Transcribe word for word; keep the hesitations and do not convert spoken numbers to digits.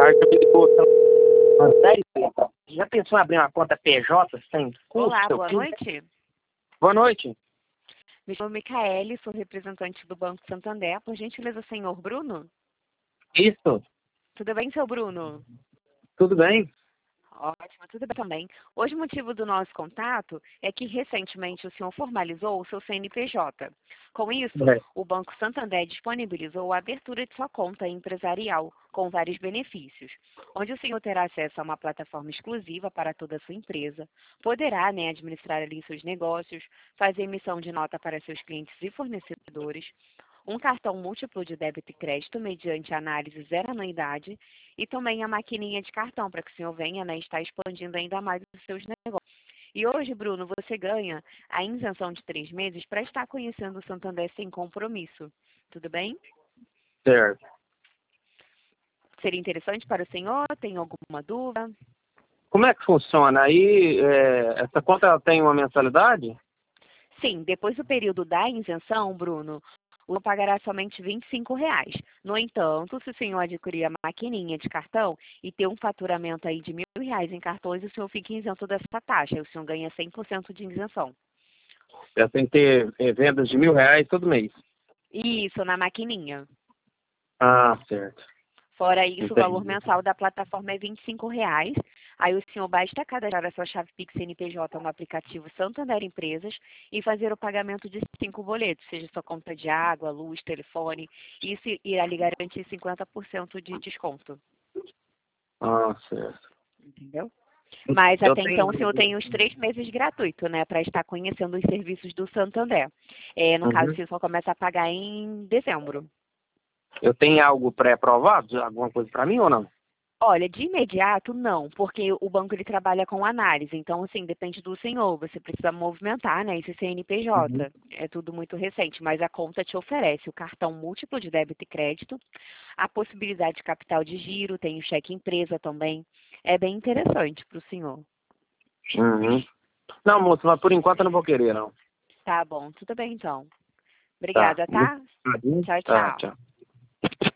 tarde, eu me ligou. Já pensou em abrir uma conta P J sem custo? Olá, boa noite. Boa noite. Me chamo Micaele, sou representante do Banco Santander. Por gentileza, senhor Bruno? Isso, Tudo bem, seu Bruno? tudo bem? Ótimo, tudo bem também. Hoje o motivo do nosso contato é que recentemente o senhor formalizou o seu C N P J. Com isso, É. o Banco Santander disponibilizou a abertura de sua conta empresarial com vários benefícios, onde o senhor terá acesso a uma plataforma exclusiva para toda a sua empresa, poderá, né, administrar ali seus negócios, fazer emissão de nota para seus clientes e fornecedores, um cartão múltiplo de débito e crédito mediante análise zero anuidade e também a maquininha de cartão para que o senhor venha, né, estar expandindo ainda mais os seus negócios. E hoje, Bruno, você ganha a isenção de três meses para estar conhecendo o Santander sem compromisso. Tudo bem? Certo. Seria interessante para o senhor? Tem alguma dúvida? Como é que funciona? Aí, é, essa conta ela tem uma mensalidade? Sim, depois do período da isenção, Bruno, o senhor pagará somente vinte e cinco reais. No entanto, se o senhor adquirir a maquininha de cartão e ter um faturamento aí de mil reais em cartões, o senhor fica isento dessa taxa. O senhor ganha cem por cento de isenção. Eu tenho que ter é, vendas de mil reais todo mês. Isso, na maquininha. Ah, certo. Fora isso, o Entendi. valor mensal da plataforma é vinte e cinco reais. Aí o senhor basta cadastrar a sua chave Pix C N P J no aplicativo Santander Empresas e fazer o pagamento de cinco boletos, seja sua conta de água, luz, telefone. Isso irá lhe garantir cinquenta por cento de desconto. Ah, certo. Entendeu? Mas Eu até então o tenho. senhor tem os três meses gratuito, né, para estar conhecendo os serviços do Santander. É, no caso, o Uhum. senhor só começa a pagar em dezembro. Eu tenho algo pré-aprovado? Alguma coisa para mim ou não? Olha, de imediato não, porque o banco ele trabalha com análise, então assim, depende do senhor, você precisa movimentar, né, esse C N P Uhum. J. É tudo muito recente, mas a conta te oferece o cartão múltiplo de débito e crédito, a possibilidade de capital de giro, tem o cheque empresa também. É bem interessante para o senhor. Uhum. Não, moço, mas por enquanto eu não vou querer, não. Tá bom, tudo bem então. Tá. Obrigada, Muito tá? obrigado. Tchau, Tá, tchau. tchau.